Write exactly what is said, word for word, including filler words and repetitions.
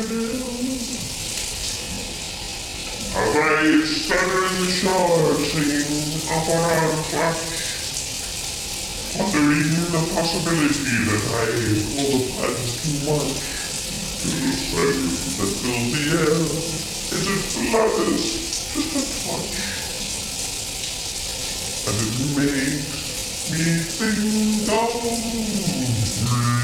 As I stutter in the shower, singing up on our flash, wondering the possibility that I overplanned too much. To the smoke that fills the air, is it flutters just a touch, and it makes me think of